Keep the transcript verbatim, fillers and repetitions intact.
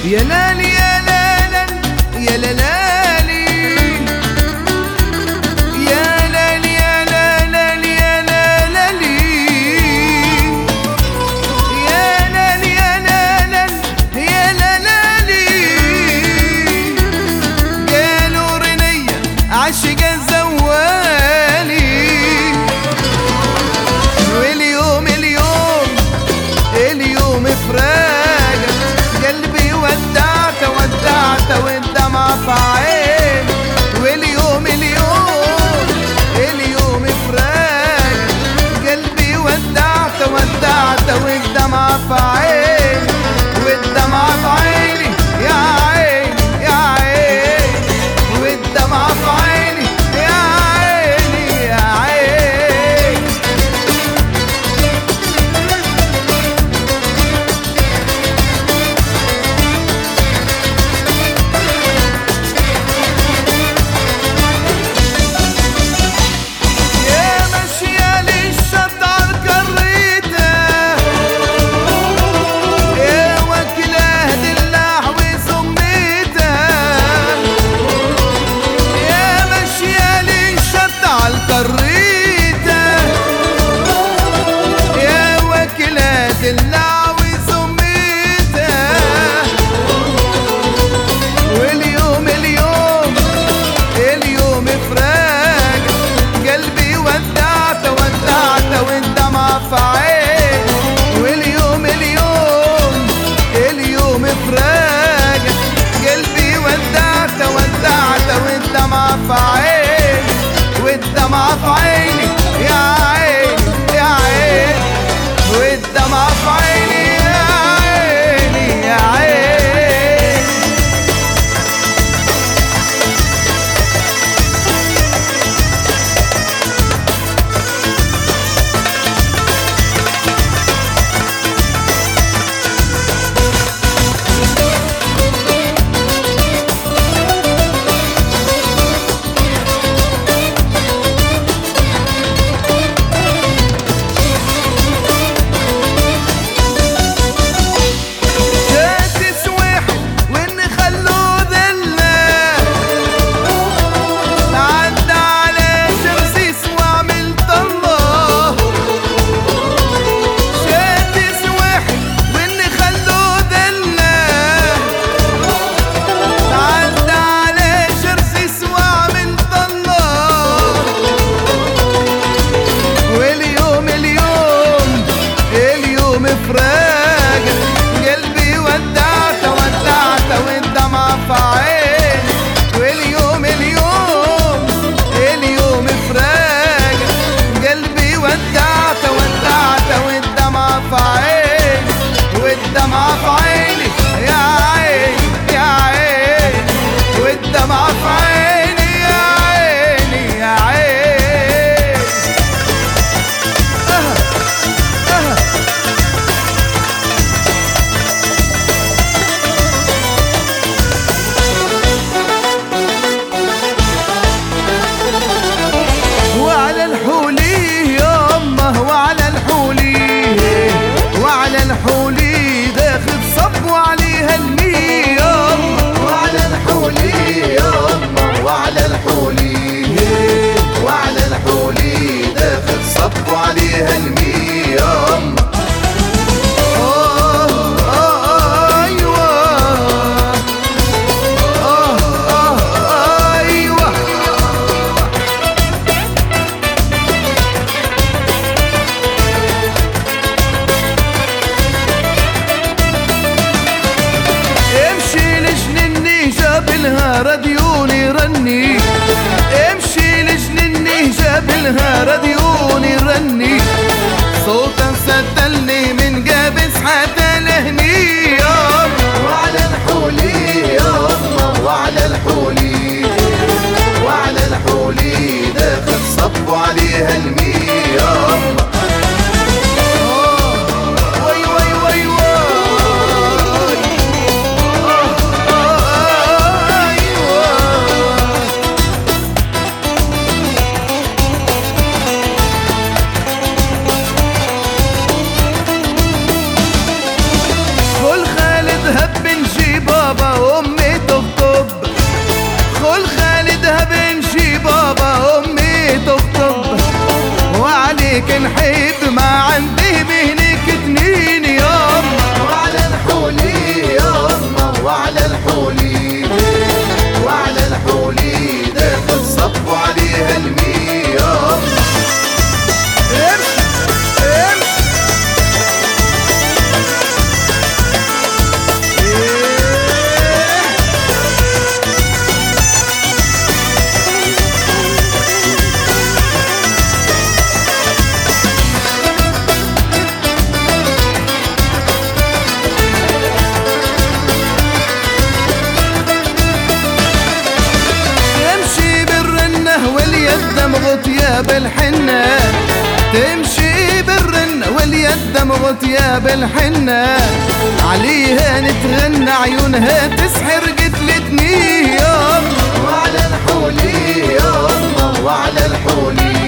يا لالي يا لالا يا لالي يا لالي يا لالا يا لالي يا لالي يا لالا يا لالي قالوا رنية عشق الزوالي واليوم اليوم اليوم فراقك قلبي ودعت ودعت والدمع في عيني واليوم اليوم اليوم فراقك قلبي ودعت ودعت والدمع في عيني والدمع في عيني يا عيني يا عيني والدمع في عيني يا عيني يا عيني. يا ماشية للشط عالكريتة يا وكلاه دلاع وسميتة يا ماشية للشط عالكريتة يا وكلاه دلاع وسميتة واليوم اليوم اليوم فراق قلبي ودعت ودعت والدمع في عيني واليوم اليوم اليوم فراق قلبي ودعت ودعت والدمع في عيني والدمع في عيني يا عيني يا عيني والدمع في عيني يا عيني يا عيني. جاتس واحد وإن خلوا ذلة عدى على شمسيس وعملت الله جاتس واحد وإن خلوا ذلة عدى على شمسيس وعملت الله واليوم اليوم اليوم فراق قلبي ودعت ودعت والدمع في عيني واليوم اليوم اليوم فراق قلبي ودعت ودعت والدمع في عيني والدمع في عيني يا عيني يا عيني والدمع في عيني يا عيني يا عيني. أه أه وعلى الحولي يامه وعلى الحولي وعلى الحولي داخل صب عليها المية يامه وعلى الحولي يامه وعلى الحولي وعلى الحولي داخل صب عليها المية يامه. آه آه أيوة آه آه أيوة امشي لجنني جابلها راديوني رني امشي لجنني جابلها راديوني رني صوتا سدلني من قابس حتى لهني وعلى الحولي يامه وعلى الحولي وعلى الحولي داخل صبوا عليها المية يامه. وي وي وي وي والخالد هب نجيبه عليك نحب ما عندي بهنك تنين يما. وعلى الحولي يما وعلى الحولي وعلى الحولي داخل صبوا عليها المي يما. مغطية بالحنة تمشي بالرنة واليد مغطية بالحنة عليها نتغنى عيونها تسحر قتلتني يما. وعلى الحولي يما وعلى الحولي